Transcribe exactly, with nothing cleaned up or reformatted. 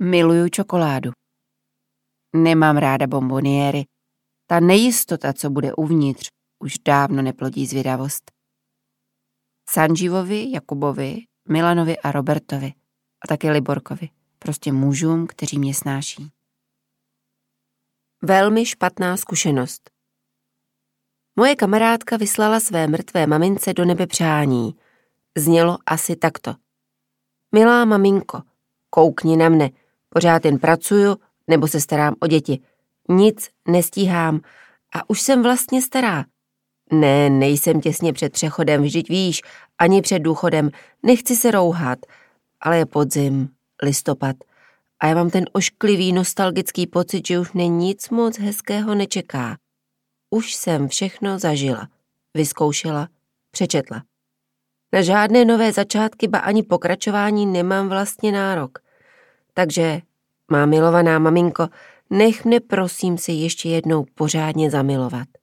Miluju čokoládu. Nemám ráda bomboniéry. Ta nejistota, co bude uvnitř, už dávno neplodí zvědavost. Sanjivovi, Jakubovi, Milanovi a Robertovi a také Liborkovi. Prostě mužům, kteří mě snáší. Velmi špatná zkušenost. Moje kamarádka vyslala své mrtvé mamince do nebe přání. Znělo asi takto. Milá maminko, koukni na mne, pořád jen pracuju nebo se starám o děti. Nic nestíhám a už jsem vlastně stará. Ne, nejsem těsně před přechodem, vždyť víš, ani před důchodem, nechci se rouhat, ale je podzim, listopad a já mám ten ošklivý nostalgický pocit, že už mě nic moc hezkého nečeká. Už jsem všechno zažila, vyzkoušela, přečetla. Na žádné nové začátky, ba ani pokračování nemám vlastně nárok. Takže, má milovaná maminko, nech mne prosím si ještě jednou pořádně zamilovat.